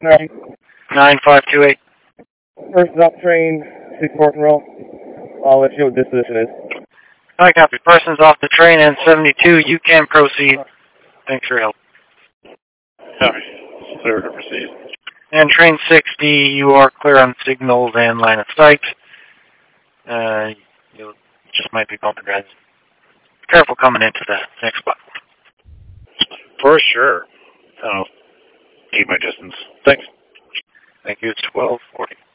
Alright. 9528. First stop train, 64th row. I'll let you know what this position is. I copy. Persons off the train and 72. You can proceed. Thanks for your help. Copy. Clear to proceed. And train 60, you are clear on signals and line of sight. You just might be bumping guys. Careful coming into the next spot. For sure. I'll keep my distance. Thanks. Thank you. It's 12:40.